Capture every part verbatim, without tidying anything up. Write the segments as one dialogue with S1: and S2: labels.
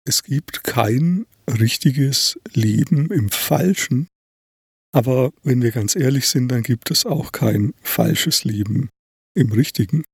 S1: Es gibt kein richtiges Leben im Falschen, aber wenn wir ganz ehrlich sind, dann gibt es auch kein falsches Leben im Richtigen.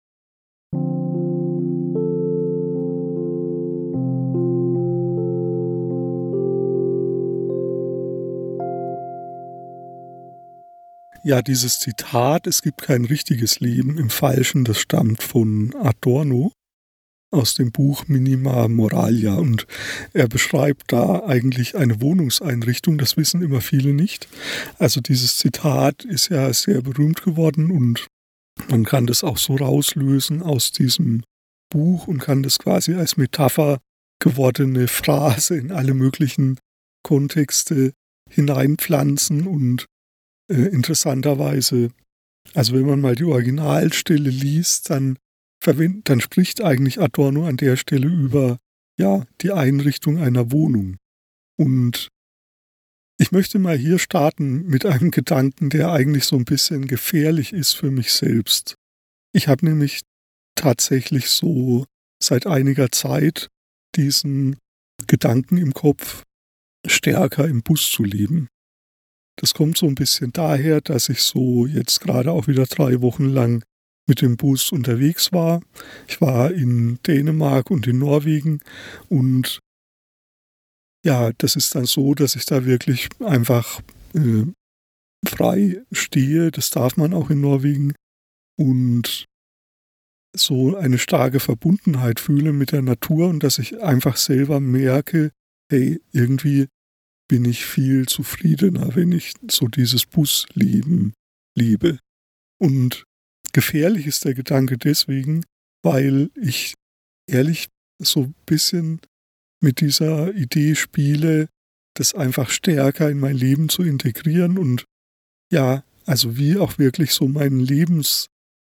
S1: Ja, dieses Zitat, es gibt kein richtiges Leben im Falschen, das stammt von Adorno aus dem Buch Minima Moralia, und er beschreibt da eigentlich eine Wohnungseinrichtung, das wissen immer viele nicht. Also dieses Zitat ist ja sehr berühmt geworden und man kann das auch so rauslösen aus diesem Buch und kann das quasi als Metapher gewordene Phrase in alle möglichen Kontexte hineinpflanzen und äh, interessanterweise, also wenn man mal die Originalstelle liest, dann verwendet, dann spricht eigentlich Adorno an der Stelle über, ja, die Einrichtung einer Wohnung. Und ich möchte mal hier starten mit einem Gedanken, der eigentlich so ein bisschen gefährlich ist für mich selbst. Ich habe nämlich tatsächlich so seit einiger Zeit diesen Gedanken im Kopf, stärker im Bus zu leben. Das kommt so ein bisschen daher, dass ich so jetzt gerade auch wieder drei Wochen lang mit dem Bus unterwegs war. Ich war in Dänemark und in Norwegen und ja, das ist dann so, dass ich da wirklich einfach äh, frei stehe. Das darf man auch in Norwegen und so eine starke Verbundenheit fühle mit der Natur und dass ich einfach selber merke, hey, irgendwie bin ich viel zufriedener, wenn ich so dieses Busleben liebe. Und gefährlich ist der Gedanke deswegen, weil ich ehrlich so ein bisschen mit dieser Idee spiele, das einfach stärker in mein Leben zu integrieren und ja, also wie auch wirklich so meinen Lebenssitz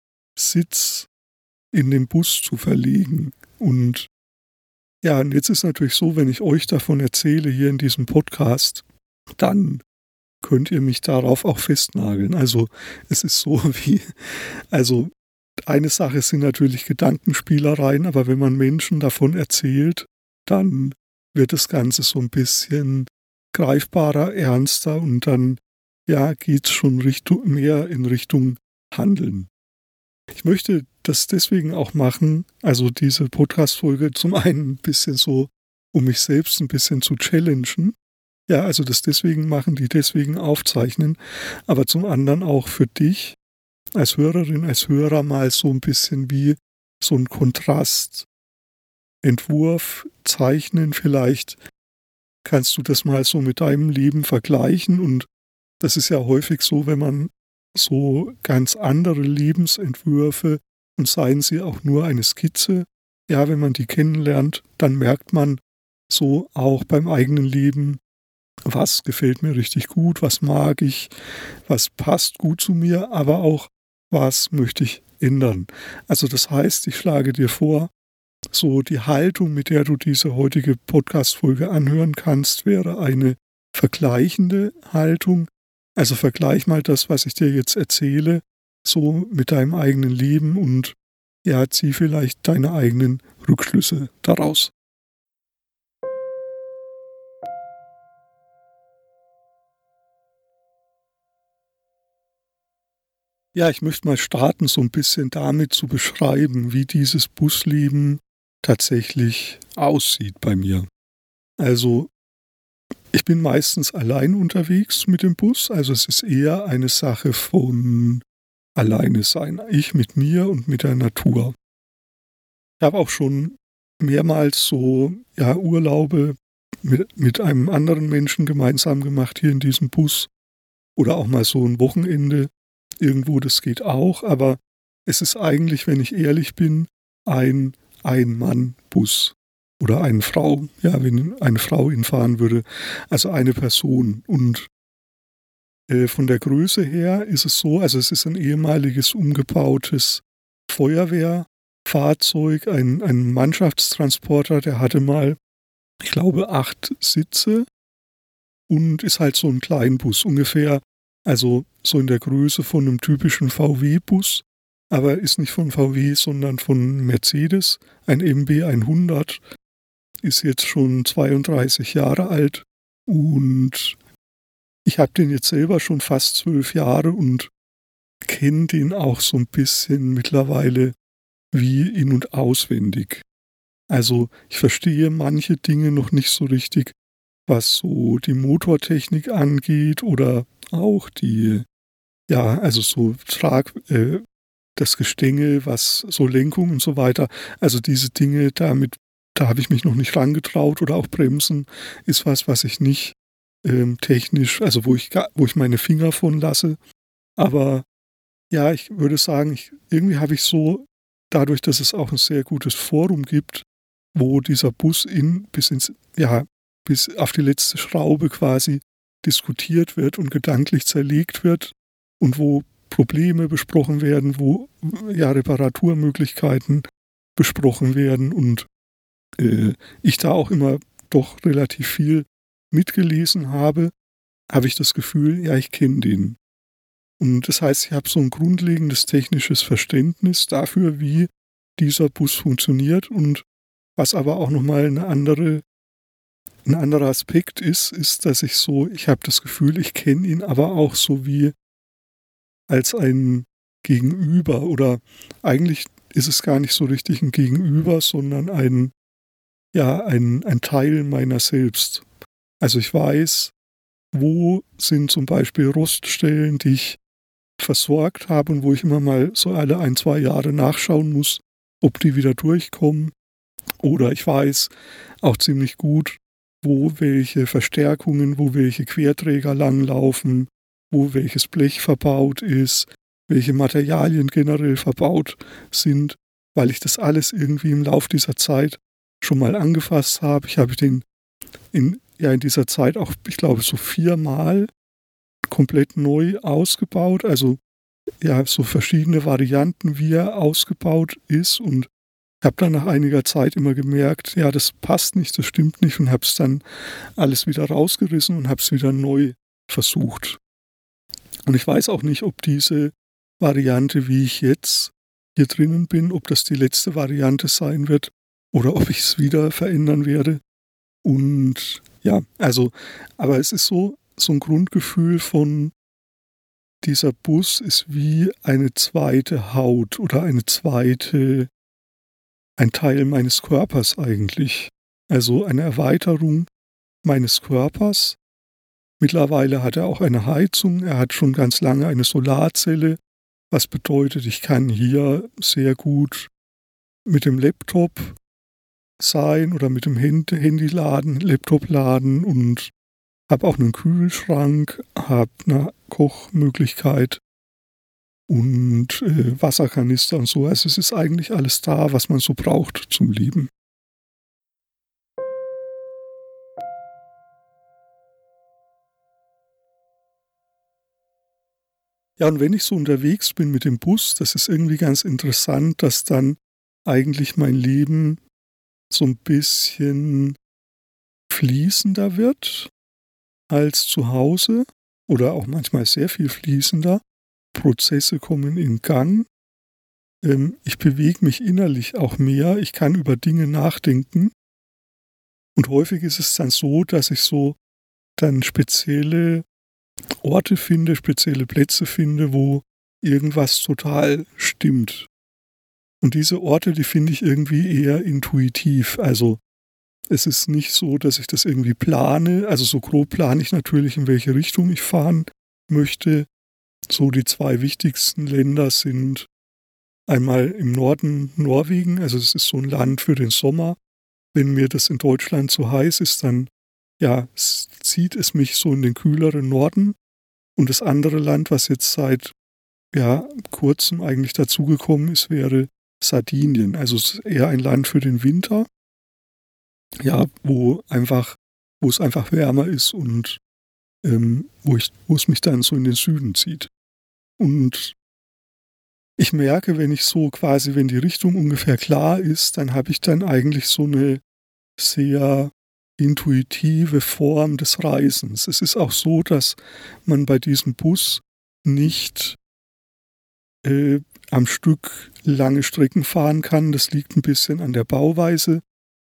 S1: in den Bus zu verlegen. Und ja, und jetzt ist natürlich so, wenn ich euch davon erzähle hier in diesem Podcast, dann könnt ihr mich darauf auch festnageln. Also es ist so wie, also eine Sache sind natürlich Gedankenspielereien, aber wenn man Menschen davon erzählt, dann wird das Ganze so ein bisschen greifbarer, ernster und dann ja, geht es schon Richtung, mehr in Richtung Handeln. Ich möchte das deswegen auch machen, also diese Podcast-Folge zum einen ein bisschen so, um mich selbst ein bisschen zu challengen. Ja, also das deswegen machen, die deswegen aufzeichnen, aber zum anderen auch für dich als Hörerin, als Hörer mal so ein bisschen wie so ein Kontrastentwurf zeichnen. Vielleicht kannst du das mal so mit deinem Leben vergleichen und das ist ja häufig so, wenn man so ganz andere Lebensentwürfe und seien sie auch nur eine Skizze, ja, wenn man die kennenlernt, dann merkt man so auch beim eigenen Leben, was gefällt mir richtig gut, was mag ich, was passt gut zu mir, aber auch, was möchte ich ändern. Also das heißt, ich schlage dir vor, so die Haltung, mit der du diese heutige Podcast-Folge anhören kannst, wäre eine vergleichende Haltung. Also vergleich mal das, was ich dir jetzt erzähle, so mit deinem eigenen Leben und ja, zieh vielleicht deine eigenen Rückschlüsse daraus. Ja, ich möchte mal starten, so ein bisschen damit zu beschreiben, wie dieses Busleben tatsächlich aussieht bei mir. Also, ich bin meistens allein unterwegs mit dem Bus, also es ist eher eine Sache von alleine sein. Ich mit mir und mit der Natur. Ich habe auch schon mehrmals so ja, Urlaube mit, mit einem anderen Menschen gemeinsam gemacht hier in diesem Bus oder auch mal so ein Wochenende. Irgendwo, das geht auch, aber es ist eigentlich, wenn ich ehrlich bin, ein Ein-Mann-Bus oder eine Frau, ja, wenn eine Frau ihn fahren würde, also eine Person. Und äh, von der Größe her ist es so, also es ist ein ehemaliges umgebautes Feuerwehrfahrzeug, ein, ein Mannschaftstransporter, der hatte mal, ich glaube, acht Sitze und ist halt so ein Kleinbus ungefähr. Also so in der Größe von einem typischen V W-Bus, aber ist nicht von V W, sondern von Mercedes, ein M B hundert. ist jetzt schon zweiunddreißig Jahre alt und ich habe den jetzt selber schon fast zwölf Jahre und kenne den auch so ein bisschen mittlerweile wie in- und auswendig. Also ich verstehe manche Dinge noch nicht so richtig, was so die Motortechnik angeht oder auch die, ja, also so Trag, äh, das Gestänge, was so Lenkung und so weiter. Also diese Dinge, damit, da habe ich mich noch nicht rangetraut oder auch Bremsen ist was, was ich nicht ähm, technisch, also wo ich, ga- wo ich meine Finger von lasse. Aber ja, ich würde sagen, ich, irgendwie habe ich so, dadurch, dass es auch ein sehr gutes Forum gibt, wo dieser Bus in bis ins, ja, bis auf die letzte Schraube quasi diskutiert wird und gedanklich zerlegt wird und wo Probleme besprochen werden, wo ja Reparaturmöglichkeiten besprochen werden und äh, ich da auch immer doch relativ viel mitgelesen habe, habe ich das Gefühl, ja, ich kenne den. Und das heißt, ich habe so ein grundlegendes technisches Verständnis dafür, wie dieser Bus funktioniert und was aber auch nochmal eine andere, ein anderer Aspekt ist, ist, dass ich so, ich habe das Gefühl, ich kenne ihn aber auch so wie als ein Gegenüber oder eigentlich ist es gar nicht so richtig ein Gegenüber, sondern ein, ja, ein, ein Teil meiner selbst. Also ich weiß, wo sind zum Beispiel Roststellen, die ich versorgt habe und wo ich immer mal so alle ein, zwei Jahre nachschauen muss, ob die wieder durchkommen. Oder ich weiß auch ziemlich gut, wo welche Verstärkungen, wo welche Querträger langlaufen, wo welches Blech verbaut ist, welche Materialien generell verbaut sind, weil ich das alles irgendwie im Lauf dieser Zeit schon mal angefasst habe. Ich habe den in, ja, in dieser Zeit auch, ich glaube, so viermal komplett neu ausgebaut, also ja, so verschiedene Varianten, wie er ausgebaut ist und habe dann nach einiger Zeit immer gemerkt, ja, das passt nicht, das stimmt nicht und habe es dann alles wieder rausgerissen und habe es wieder neu versucht. Und ich weiß auch nicht, ob diese Variante, wie ich jetzt hier drinnen bin, ob das die letzte Variante sein wird oder ob ich es wieder verändern werde. Und ja, also, aber es ist so, so ein Grundgefühl von, dieser Bus ist wie eine zweite Haut oder eine zweite, ein Teil meines Körpers eigentlich. Also eine Erweiterung meines Körpers. Mittlerweile hat er auch eine Heizung, er hat schon ganz lange eine Solarzelle, was bedeutet, ich kann hier sehr gut mit dem Laptop sein oder mit dem Handy laden, Laptop laden und habe auch einen Kühlschrank, habe eine Kochmöglichkeit und äh, Wasserkanister und so. Also es ist eigentlich alles da, was man so braucht zum Leben. Ja, und wenn ich so unterwegs bin mit dem Bus, das ist irgendwie ganz interessant, dass dann eigentlich mein Leben so ein bisschen fließender wird als zu Hause oder auch manchmal sehr viel fließender. Prozesse kommen in Gang. Ähm, ich bewege mich innerlich auch mehr. Ich kann über Dinge nachdenken. Und häufig ist es dann so, dass ich so dann spezielle Orte finde, spezielle Plätze finde, wo irgendwas total stimmt. Und diese Orte, die finde ich irgendwie eher intuitiv. Also es ist nicht so, dass ich das irgendwie plane. Also so grob plane ich natürlich, in welche Richtung ich fahren möchte. So die zwei wichtigsten Länder sind einmal im Norden Norwegen. Also es ist so ein Land für den Sommer. Wenn mir das in Deutschland zu heiß ist, dann ja, zieht es mich so in den kühleren Norden. Und das andere Land, was jetzt seit ja, kurzem eigentlich dazugekommen ist, wäre Sardinien. Also es ist eher ein Land für den Winter, ja, wo einfach, wo es einfach wärmer ist und ähm, wo ich, wo es mich dann so in den Süden zieht. Und ich merke, wenn ich so quasi, wenn die Richtung ungefähr klar ist, dann habe ich dann eigentlich so eine sehr intuitive Form des Reisens. Es ist auch so, dass man bei diesem Bus nicht äh, am Stück lange Strecken fahren kann. Das liegt ein bisschen an der Bauweise.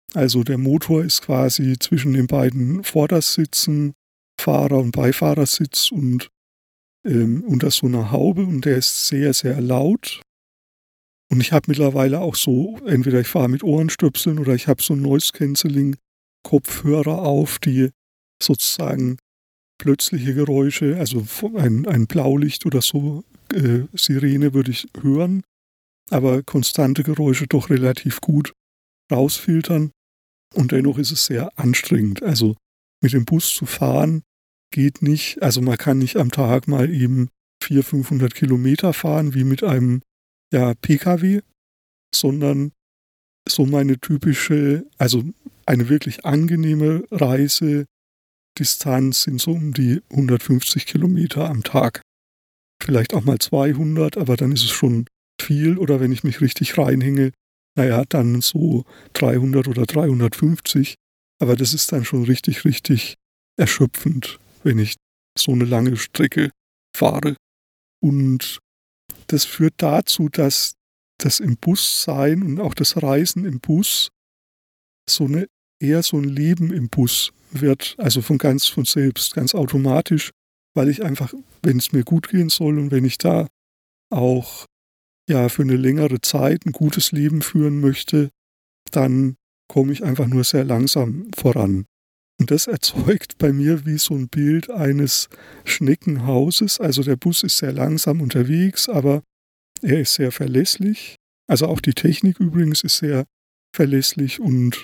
S1: Also der Motor ist quasi zwischen den beiden Vordersitzen, Fahrer- und Beifahrersitz und ähm, unter so einer Haube, und der ist sehr, sehr laut. Und ich habe mittlerweile auch so, entweder ich fahre mit Ohrenstöpseln oder ich habe so Noise-Canceling-Kopfhörer auf, die sozusagen plötzliche Geräusche, also ein, ein Blaulicht oder so, äh, Sirene würde ich hören, aber konstante Geräusche doch relativ gut rausfiltern. Und dennoch ist es sehr anstrengend. Also mit dem Bus zu fahren geht nicht. Also man kann nicht am Tag mal eben vierhundert, fünfhundert Kilometer fahren wie mit einem ja, P K W, sondern so meine typische, also eine wirklich angenehme Reisedistanz sind so um die hundertfünfzig Kilometer am Tag. Vielleicht auch mal zweihundert, aber dann ist es schon viel. Oder wenn ich mich richtig reinhänge, naja, dann so dreihundert oder dreihundertfünfzig. Aber das ist dann schon richtig, richtig erschöpfend, wenn ich so eine lange Strecke fahre. Und das führt dazu, dass das im Bus sein und auch das Reisen im Bus so eine, eher so ein Leben im Bus wird, also von ganz von selbst, ganz automatisch, weil ich einfach, wenn es mir gut gehen soll und wenn ich da auch ja für eine längere Zeit ein gutes Leben führen möchte, dann komme ich einfach nur sehr langsam voran. Und das erzeugt bei mir wie so ein Bild eines Schneckenhauses. Also der Bus ist sehr langsam unterwegs, aber er ist sehr verlässlich. Also auch die Technik übrigens ist sehr verlässlich und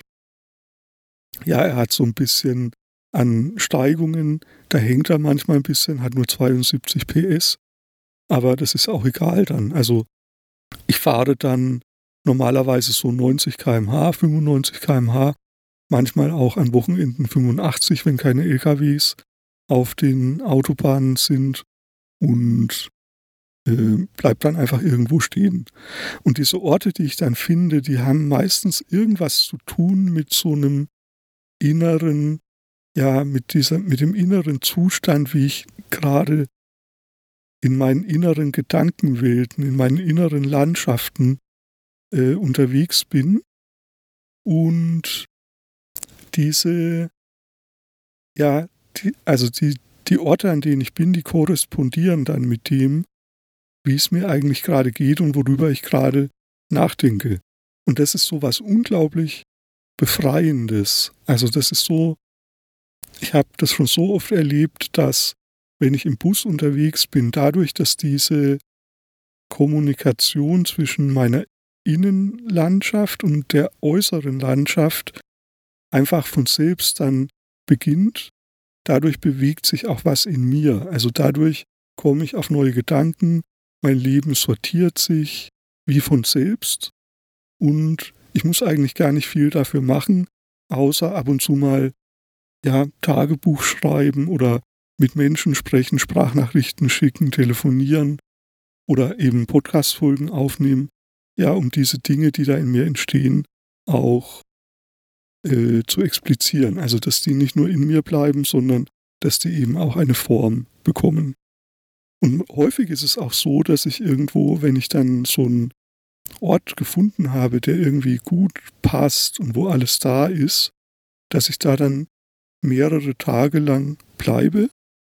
S1: ja, er hat so ein bisschen an Steigungen, da hängt er manchmal ein bisschen, hat nur zweiundsiebzig P S, aber das ist auch egal dann. Also ich fahre dann normalerweise so neunzig Kilometer pro Stunde, fünfundneunzig Kilometer pro Stunde, manchmal auch an Wochenenden fünfundachtzig, wenn keine L K Ws auf den Autobahnen sind, und äh, bleibt dann einfach irgendwo stehen. Und diese Orte, die ich dann finde, die haben meistens irgendwas zu tun mit so einem inneren, ja, mit dieser, mit dem inneren Zustand, wie ich gerade in meinen inneren Gedankenwelten, in meinen inneren Landschaften äh, unterwegs bin. Und diese, ja, die, also die, die Orte, an denen ich bin, die korrespondieren dann mit dem, wie es mir eigentlich gerade geht und worüber ich gerade nachdenke. Und das ist so was unglaublich Befreiendes. Also das ist so, ich habe das schon so oft erlebt, dass wenn ich im Bus unterwegs bin, dadurch, dass diese Kommunikation zwischen meiner Innenlandschaft und der äußeren Landschaft einfach von selbst dann beginnt, dadurch bewegt sich auch was in mir. Also dadurch komme ich auf neue Gedanken, mein Leben sortiert sich wie von selbst und ich muss eigentlich gar nicht viel dafür machen, außer ab und zu mal ja, Tagebuch schreiben oder mit Menschen sprechen, Sprachnachrichten schicken, telefonieren oder eben Podcast-Folgen aufnehmen, ja, um diese Dinge, die da in mir entstehen, auch äh, zu explizieren. Also, dass die nicht nur in mir bleiben, sondern dass die eben auch eine Form bekommen. Und häufig ist es auch so, dass ich irgendwo, wenn ich dann so einen Ort gefunden habe, der irgendwie gut passt und wo alles da ist, dass ich da dann mehrere Tage lang bleibe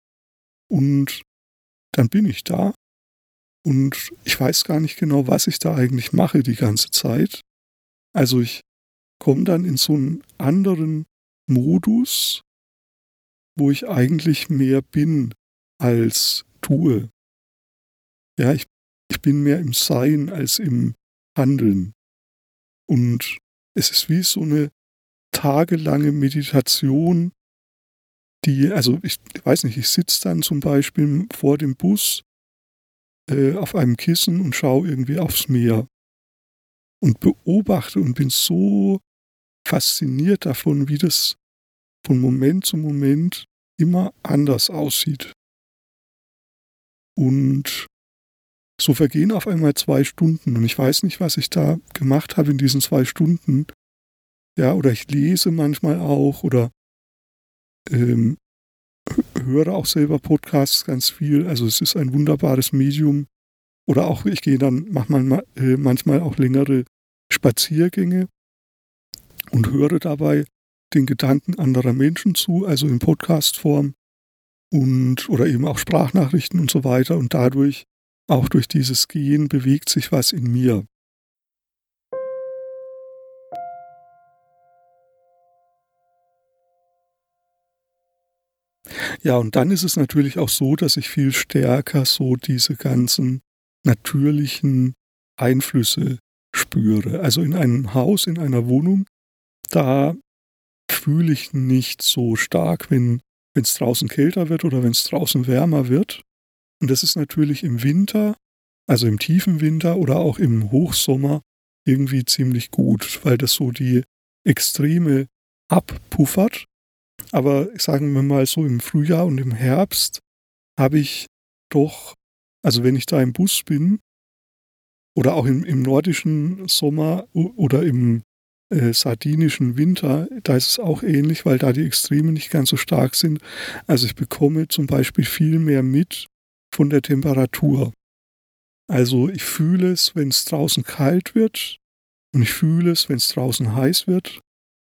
S1: und dann bin ich da und ich weiß gar nicht genau, was ich da eigentlich mache die ganze Zeit. Also ich komme dann in so einen anderen Modus, wo ich eigentlich mehr bin als tue. Ja, ich, ich bin mehr im Sein als im Handeln. Und es ist wie so eine tagelange Meditation, die, also ich weiß nicht, ich sitze dann zum Beispiel vor dem Bus äh, auf einem Kissen und schaue irgendwie aufs Meer und beobachte und bin so fasziniert davon, wie das von Moment zu Moment immer anders aussieht. Und so vergehen auf einmal zwei Stunden und ich weiß nicht, was ich da gemacht habe in diesen zwei Stunden. Ja, oder ich lese manchmal auch oder ähm, höre auch selber Podcasts ganz viel. Also es ist ein wunderbares Medium. Oder auch, ich gehe dann manchmal, äh, manchmal auch längere Spaziergänge. und höre dabei den Gedanken anderer Menschen zu, also in Podcast-Form und oder eben auch Sprachnachrichten und so weiter. Und dadurch, auch durch dieses Gehen, bewegt sich was in mir. Ja, und dann ist es natürlich auch so, dass ich viel stärker so diese ganzen natürlichen Einflüsse spüre. Also in einem Haus, in einer Wohnung, da fühle ich nicht so stark, wenn es draußen kälter wird oder wenn es draußen wärmer wird. Und das ist natürlich im Winter, also im tiefen Winter oder auch im Hochsommer irgendwie ziemlich gut, weil das so die Extreme abpuffert. Aber sagen wir mal so, im Frühjahr und im Herbst habe ich doch, also wenn ich da im Bus bin oder auch im, im nordischen Sommer oder im äh, sardinischen Winter, da ist es auch ähnlich, weil da die Extreme nicht ganz so stark sind. Also ich bekomme zum Beispiel viel mehr mit von der Temperatur. Also ich fühle es, wenn es draußen kalt wird und ich fühle es, wenn es draußen heiß wird.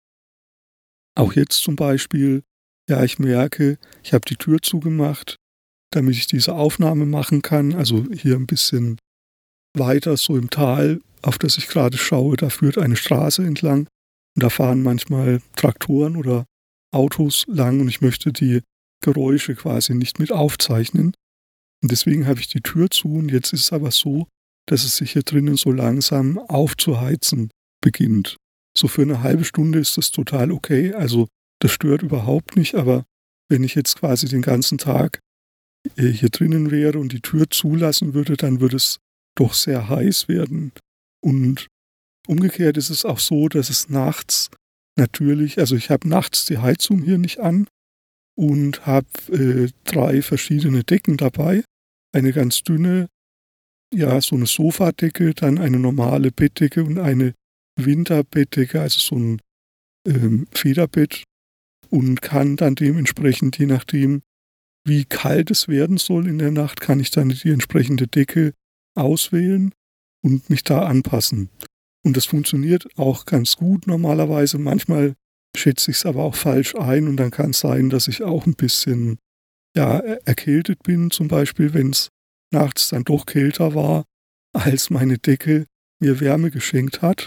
S1: Auch jetzt zum Beispiel, ja, ich merke, ich habe die Tür zugemacht, damit ich diese Aufnahme machen kann. Also hier ein bisschen weiter, so im Tal, auf das ich gerade schaue, da führt eine Straße entlang und da fahren manchmal Traktoren oder Autos lang und ich möchte die Geräusche quasi nicht mit aufzeichnen. Und deswegen habe ich die Tür zu und jetzt ist es aber so, dass es sich hier drinnen so langsam aufzuheizen beginnt. So für eine halbe Stunde ist das total okay, also das stört überhaupt nicht, aber wenn ich jetzt quasi den ganzen Tag hier drinnen wäre und die Tür zulassen würde, dann würde es doch sehr heiß werden. Und umgekehrt ist es auch so, dass es nachts natürlich, also ich habe nachts die Heizung hier nicht an und habe äh, drei verschiedene Decken dabei. Eine ganz dünne, ja, so eine Sofadecke, dann eine normale Bettdecke und eine Winterbettdecke, also so ein ähm, Federbett und kann dann dementsprechend, je nachdem, wie kalt es werden soll in der Nacht, kann ich dann die entsprechende Decke auswählen und mich da anpassen. Und das funktioniert auch ganz gut normalerweise. Manchmal schätze ich es aber auch falsch ein und dann kann es sein, dass ich auch ein bisschen ja, erkältet bin, zum Beispiel, wenn es nachts dann doch kälter war, als meine Decke mir Wärme geschenkt hat.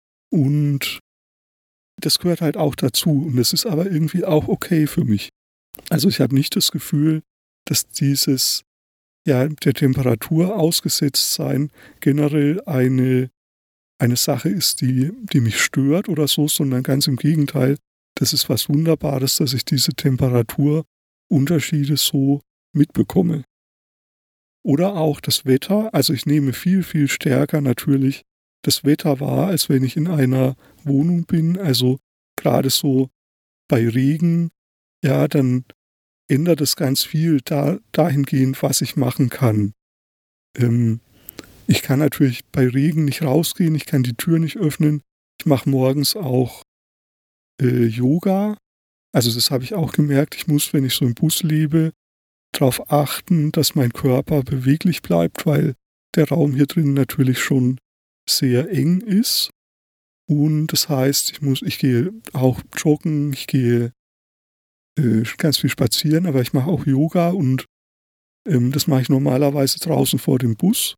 S1: Und das gehört halt auch dazu. Und das ist aber irgendwie auch okay für mich. Also ich habe nicht das Gefühl, dass dieses ja, der Temperatur ausgesetzt sein generell eine, eine Sache ist, die, die mich stört oder so, sondern ganz im Gegenteil, das ist was Wunderbares, dass ich diese Temperaturunterschiede so mitbekomme. Oder auch das Wetter, also ich nehme viel, viel stärker natürlich das Wetter wahr, als wenn ich in einer Wohnung bin, also gerade so bei Regen, ja, dann ändert es ganz viel da, dahingehend, was ich machen kann. Ähm, ich kann natürlich bei Regen nicht rausgehen, ich kann die Tür nicht öffnen. Ich mache morgens auch äh, Yoga. Also das habe ich auch gemerkt. Ich muss, wenn ich so im Bus lebe, darauf achten, dass mein Körper beweglich bleibt, weil der Raum hier drin natürlich schon sehr eng ist. Und das heißt, ich muss, ich gehe auch joggen, ich gehe äh, ganz viel spazieren, aber ich mache auch Yoga und ähm, das mache ich normalerweise draußen vor dem Bus.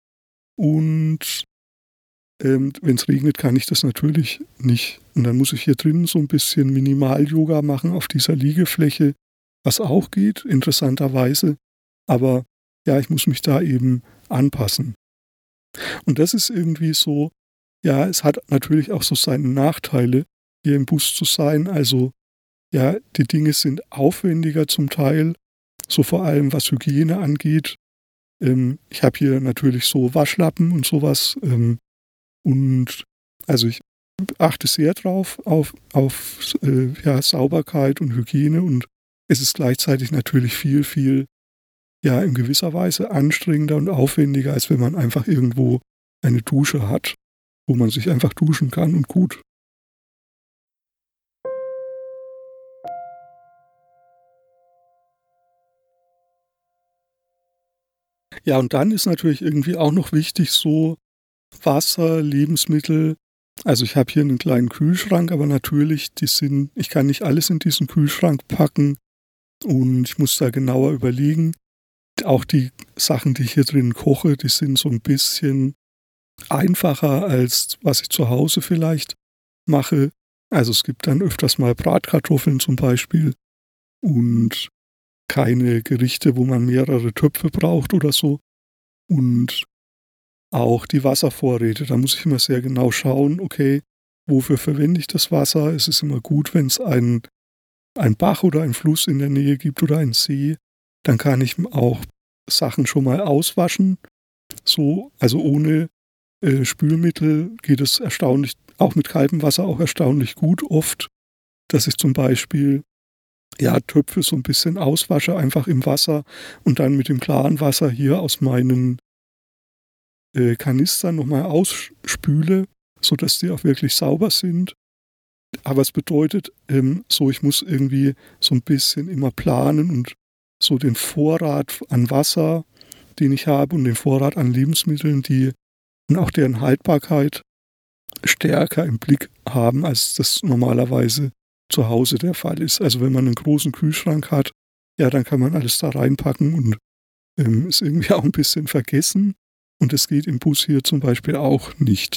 S1: Und ähm, wenn es regnet, kann ich das natürlich nicht. Und dann muss ich hier drinnen so ein bisschen Minimal-Yoga machen auf dieser Liegefläche, was auch geht, interessanterweise. Aber ja, ich muss mich da eben anpassen. Und das ist irgendwie so, ja, es hat natürlich auch so seine Nachteile, hier im Bus zu sein. Also ja, die Dinge sind aufwendiger zum Teil, so vor allem was Hygiene angeht. Ähm, ich habe hier natürlich so Waschlappen und sowas. Ähm, und also ich achte sehr drauf auf, auf äh, ja, Sauberkeit und Hygiene und es ist gleichzeitig natürlich viel, viel, ja, in gewisser Weise anstrengender und aufwendiger, als wenn man einfach irgendwo eine Dusche hat, wo man sich einfach duschen kann und gut. Ja, und dann ist natürlich irgendwie auch noch wichtig, so Wasser, Lebensmittel, Also ich habe hier einen kleinen Kühlschrank, aber natürlich, die sind, ich kann nicht alles in diesen Kühlschrank packen und ich muss da genauer überlegen. Auch die Sachen, die ich hier drin koche, die sind so ein bisschen einfacher als was ich zu Hause vielleicht mache. Also es gibt dann öfters mal Bratkartoffeln zum Beispiel und keine Gerichte, wo man mehrere Töpfe braucht oder so. Und auch die Wasservorräte, da muss ich immer sehr genau schauen, okay, wofür verwende ich das Wasser? Es ist immer gut, wenn es einen, einen Bach oder einen Fluss in der Nähe gibt oder einen See. Dann kann ich auch Sachen schon mal auswaschen. So, also ohne äh, Spülmittel geht es erstaunlich, auch mit kaltem Wasser auch erstaunlich gut oft, dass ich zum Beispiel ja, Töpfe so ein bisschen auswasche, einfach im Wasser und dann mit dem klaren Wasser hier aus meinen äh, Kanistern nochmal ausspüle, sodass die auch wirklich sauber sind. Aber es bedeutet ähm, so, ich muss irgendwie so ein bisschen immer planen und so den Vorrat an Wasser, den ich habe und den Vorrat an Lebensmitteln, die und auch deren Haltbarkeit stärker im Blick haben, als das normalerweise zu Hause der Fall ist. Also wenn man einen großen Kühlschrank hat, ja, dann kann man alles da reinpacken und ähm, ist irgendwie auch ein bisschen vergessen. Und es geht im Bus hier zum Beispiel auch nicht.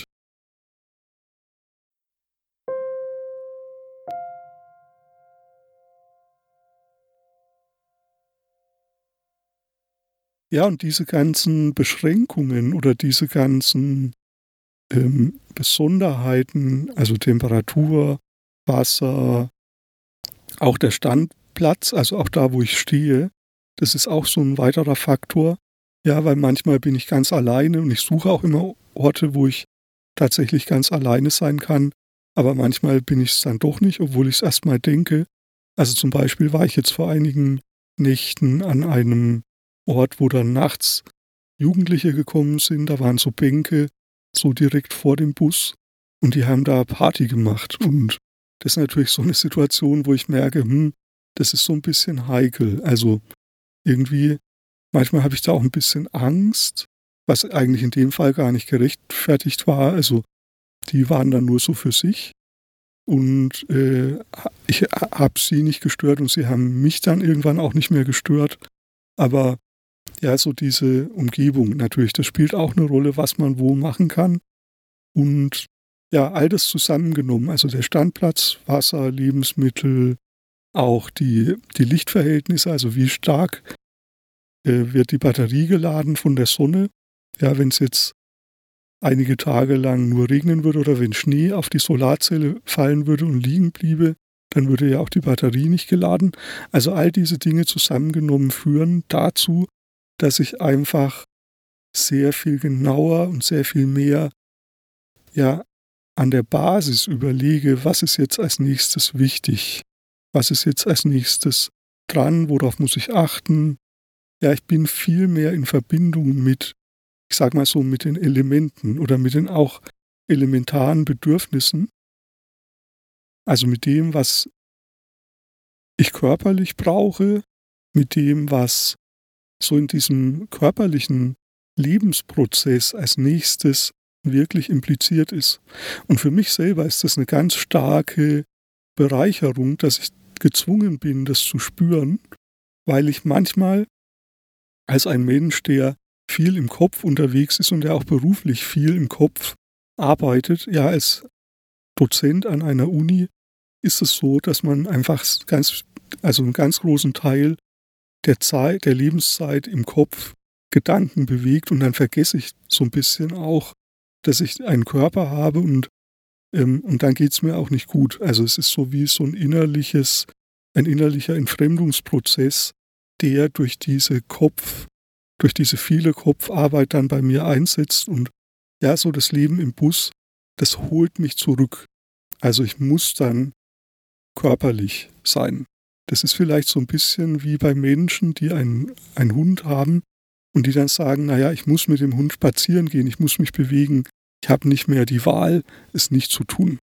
S1: Ja, und diese ganzen Beschränkungen oder diese ganzen ähm, Besonderheiten, also Temperatur, Wasser, auch der Standplatz, also auch da, wo ich stehe, das ist auch so ein weiterer Faktor. Ja, weil manchmal bin ich ganz alleine und ich suche auch immer Orte, wo ich tatsächlich ganz alleine sein kann. Aber manchmal bin ich es dann doch nicht, obwohl ich es erst mal denke. Also zum Beispiel war ich jetzt vor einigen Nächten an einem Ort, wo dann nachts Jugendliche gekommen sind. Da waren so Bänke so direkt vor dem Bus und die haben da Party gemacht. Und das ist natürlich so eine Situation, wo ich merke, hm, das ist so ein bisschen heikel. Also irgendwie, manchmal habe ich da auch ein bisschen Angst, was eigentlich in dem Fall gar nicht gerechtfertigt war. Also die waren dann nur so für sich und äh, ich habe sie nicht gestört und sie haben mich dann irgendwann auch nicht mehr gestört. Aber ja, so diese Umgebung natürlich, das spielt auch eine Rolle, was man wo machen kann. Und ja, all das zusammengenommen, also der Standplatz, Wasser, Lebensmittel, auch die, die Lichtverhältnisse, also wie stark äh, wird die Batterie geladen von der Sonne. Ja, wenn es jetzt einige Tage lang nur regnen würde oder wenn Schnee auf die Solarzelle fallen würde und liegen bliebe, dann würde ja auch die Batterie nicht geladen. Also all diese Dinge zusammengenommen führen dazu, dass ich einfach sehr viel genauer und sehr viel mehr ja an der Basis überlege, was ist jetzt als nächstes wichtig, was ist jetzt als nächstes dran, worauf muss ich achten. Ja, ich bin viel mehr in Verbindung mit, ich sag mal so, mit den Elementen oder mit den auch elementaren Bedürfnissen, also mit dem, was ich körperlich brauche, mit dem, was so in diesem körperlichen Lebensprozess als nächstes wirklich impliziert ist. Und für mich selber ist das eine ganz starke Bereicherung, dass ich gezwungen bin, das zu spüren, weil ich manchmal als ein Mensch, der viel im Kopf unterwegs ist und der auch beruflich viel im Kopf arbeitet, ja, als Dozent an einer Uni ist es so, dass man einfach ganz, also einen ganz großen Teil der Zeit, der Lebenszeit im Kopf Gedanken bewegt und dann vergesse ich so ein bisschen auch, dass ich einen Körper habe und, ähm, und dann geht es mir auch nicht gut. Also es ist so wie so ein innerliches, ein innerlicher Entfremdungsprozess, der durch diese Kopf, durch diese viele Kopfarbeit dann bei mir einsetzt und ja, so das Leben im Bus, das holt mich zurück. Also ich muss dann körperlich sein. Das ist vielleicht so ein bisschen wie bei Menschen, die einen, einen Hund haben und die dann sagen, naja, ich muss mit dem Hund spazieren gehen, ich muss mich bewegen, ich habe nicht mehr die Wahl, es nicht zu tun.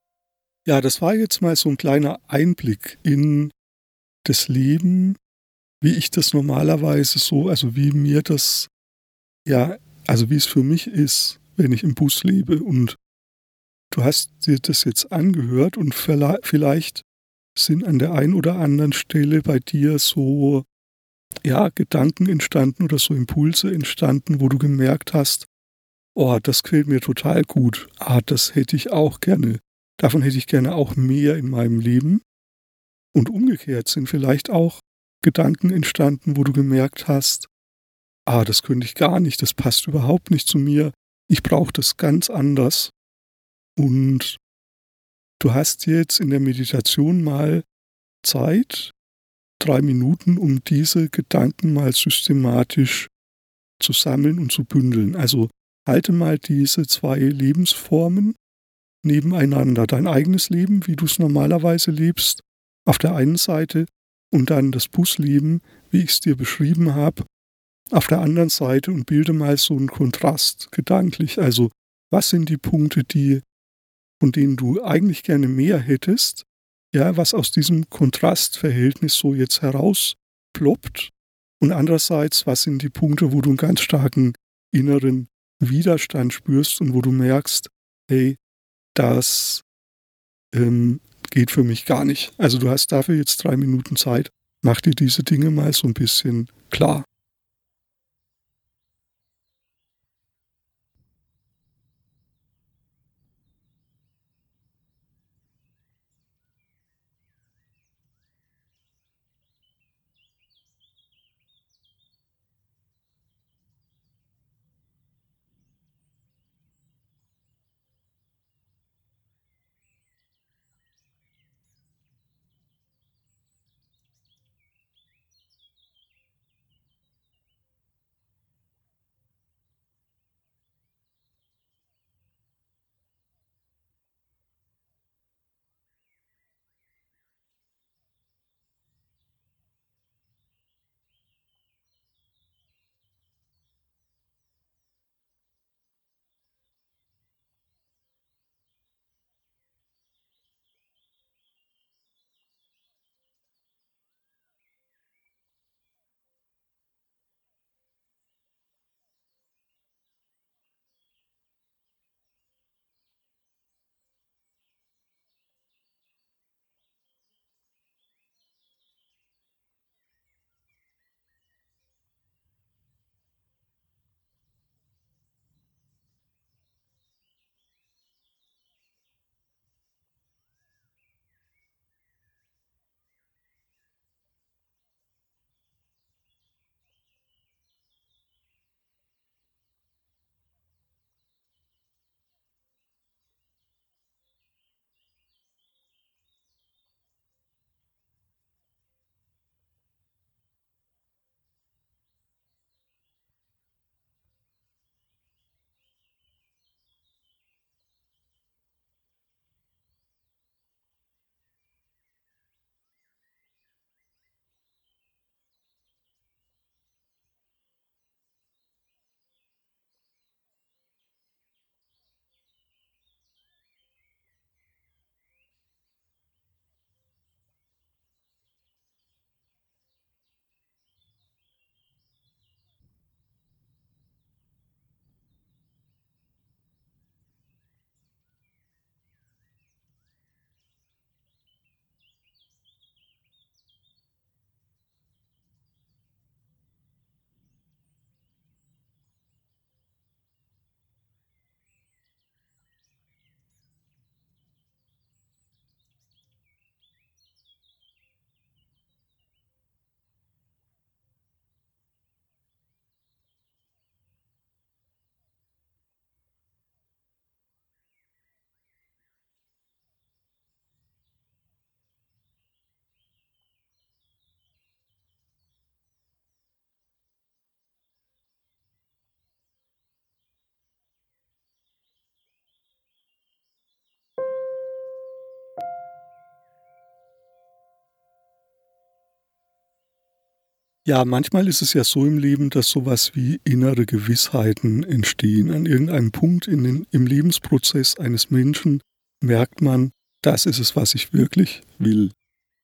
S1: Ja, das war jetzt mal so ein kleiner Einblick in das Leben wie ich das normalerweise so, also wie mir das, ja, also wie es für mich ist, wenn ich im Bus lebe. Und du hast dir das jetzt angehört und vielleicht sind an der einen oder anderen Stelle bei dir so, ja, Gedanken entstanden oder so Impulse entstanden, wo du gemerkt hast, oh, das gefällt mir total gut. Ah, das hätte ich auch gerne. Davon hätte ich gerne auch mehr in meinem Leben. Und umgekehrt sind vielleicht auch Gedanken entstanden, wo du gemerkt hast, ah, das könnte ich gar nicht, das passt überhaupt nicht zu mir. Ich brauche das ganz anders. Und du hast jetzt in der Meditation mal Zeit, drei Minuten, um diese Gedanken mal systematisch zu sammeln und zu bündeln. Also halte mal diese zwei Lebensformen nebeneinander. Dein eigenes Leben, wie du es normalerweise lebst, auf der einen Seite und dann das Busleben, wie ich es dir beschrieben habe, auf der anderen Seite und bilde mal so einen Kontrast gedanklich. Also was sind die Punkte, die, von denen du eigentlich gerne mehr hättest, ja, was aus diesem Kontrastverhältnis so jetzt herausploppt, und andererseits, was sind die Punkte, wo du einen ganz starken inneren Widerstand spürst und wo du merkst, hey, das ähm, geht für mich gar nicht. Also du hast dafür jetzt drei Minuten Zeit. Mach dir diese Dinge mal so ein bisschen klar. Ja, manchmal ist es ja so im Leben, dass sowas wie innere Gewissheiten entstehen. An irgendeinem Punkt in den, im Lebensprozess eines Menschen merkt man, das ist es, was ich wirklich will.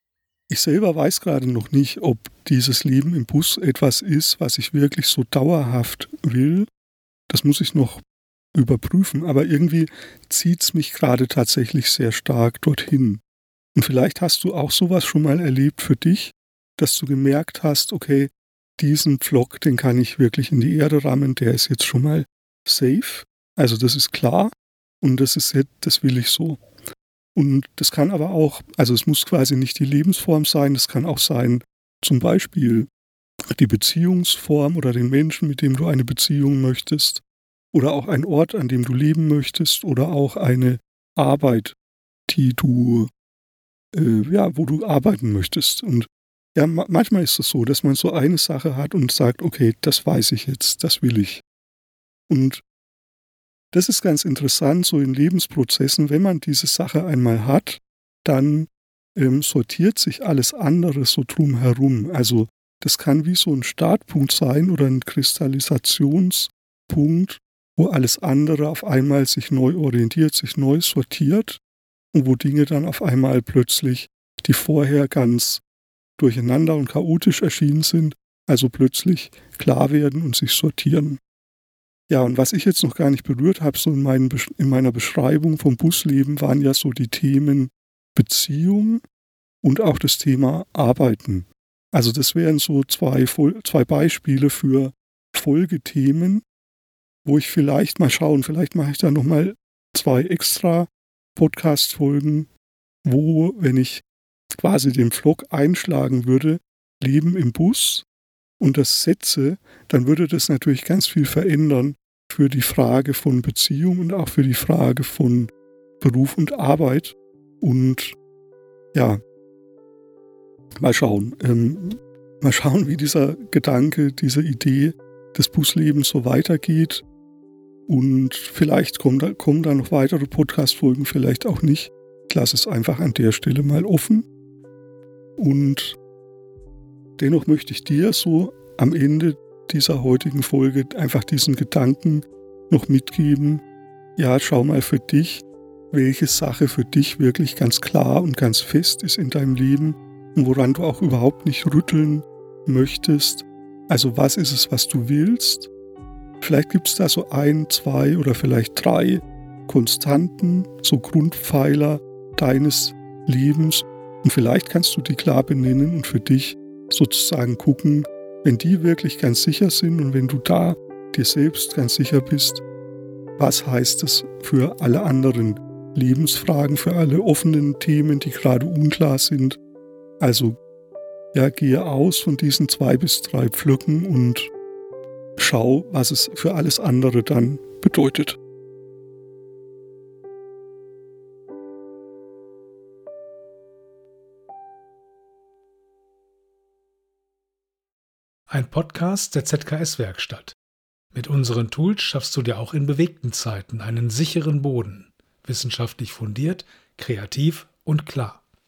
S1: ich selber weiß gerade noch nicht, ob dieses Leben im Bus etwas ist, was ich wirklich so dauerhaft will. Das muss ich noch überprüfen, aber irgendwie zieht es mich gerade tatsächlich sehr stark dorthin. Und vielleicht hast du auch sowas schon mal erlebt für dich, dass du gemerkt hast, okay, diesen Pflock, den kann ich wirklich in die Erde rammen, der ist jetzt schon mal safe. Also das ist klar und das ist jetzt, das will ich so. Und das kann aber auch, also es muss quasi nicht die Lebensform sein, das kann auch sein, zum Beispiel die Beziehungsform oder den Menschen, mit dem du eine Beziehung möchtest, oder auch ein Ort, an dem du leben möchtest, oder auch eine Arbeit, die du, äh, ja, wo du arbeiten möchtest. Und ja, ma- manchmal ist es so, dass man so eine Sache hat und sagt, okay, das weiß ich jetzt, das will ich. Und das ist ganz interessant, so in Lebensprozessen, wenn man diese Sache einmal hat, dann ähm, sortiert sich alles andere so drumherum. Also das kann wie so ein Startpunkt sein oder ein Kristallisationspunkt, wo alles andere auf einmal sich neu orientiert, sich neu sortiert und wo Dinge dann auf einmal plötzlich, die vorher ganz durcheinander und chaotisch erschienen sind, also plötzlich klar werden und sich sortieren. Ja, und was ich jetzt noch gar nicht berührt habe, so in, meinen, in meiner Beschreibung vom Busleben, waren ja so die Themen Beziehung und auch das Thema Arbeiten. Also das wären so zwei, zwei Beispiele für Folgethemen, wo ich vielleicht mal schauen, vielleicht mache ich da nochmal zwei extra Podcast-Folgen, wo, wenn ich quasi den Vlog einschlagen würde, Leben im Bus und das setze, dann würde das natürlich ganz viel verändern für die Frage von Beziehung und auch für die Frage von Beruf und Arbeit. Und ja, mal schauen. Ähm, mal schauen, wie dieser Gedanke, diese Idee des Buslebens so weitergeht. Und vielleicht kommen da, kommen da noch weitere Podcast-Folgen, vielleicht auch nicht. Ich lasse es einfach an der Stelle mal offen. Und dennoch möchte ich dir so am Ende dieser heutigen Folge einfach diesen Gedanken noch mitgeben. Ja, schau mal für dich, welche Sache für dich wirklich ganz klar und ganz fest ist in deinem Leben und woran du auch überhaupt nicht rütteln möchtest. Also was ist es, was du willst? Vielleicht gibt es da so ein, zwei oder vielleicht drei Konstanten, so Grundpfeiler deines Lebens und vielleicht kannst du die klar benennen und für dich sozusagen gucken, wenn die wirklich ganz sicher sind und wenn du da dir selbst ganz sicher bist, was heißt das für alle anderen Lebensfragen, für alle offenen Themen, die gerade unklar sind. Also ja, gehe aus von diesen zwei bis drei Pflöcken und schau, was es für alles andere dann bedeutet.
S2: Ein Podcast der Z K S-Werkstatt. Mit unseren Tools schaffst du dir auch in bewegten Zeiten einen sicheren Boden. Wissenschaftlich fundiert, kreativ und klar.